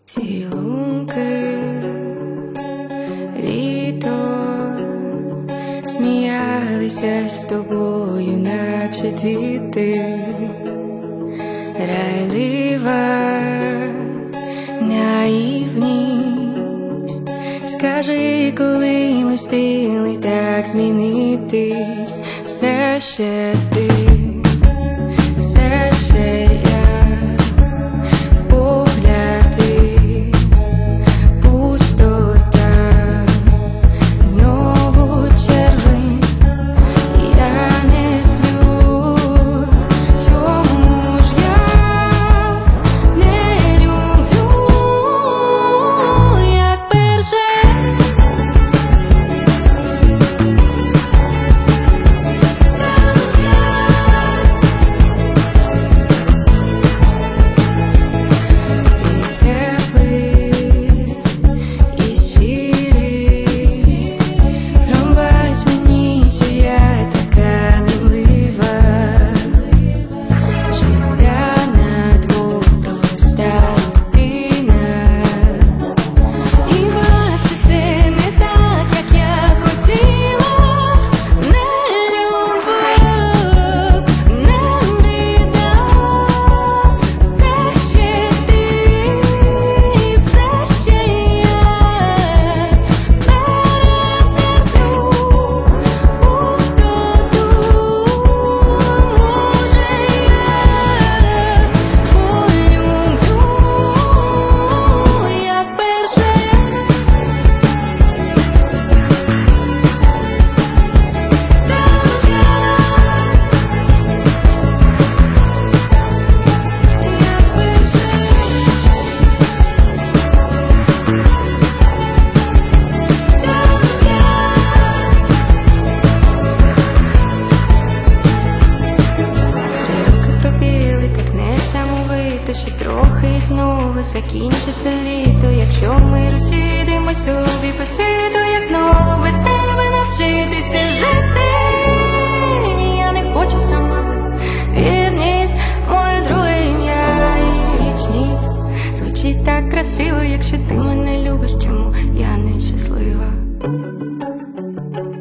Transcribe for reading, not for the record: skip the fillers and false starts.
Цілунки, літо, сміялися з тобою, наче діти, райлива наївність. Скажи, коли ми встигли так змінитись, все ще ти, все ще я. Ще трохи і знову закінчиться літо. Якщо ми розійдемо собі по світу, як знову без тебе навчитися жити. Я не хочу сама, вірність, моє друге ім'я і вічність. Звучить так красиво, якщо ти мене любиш, чому я не щаслива.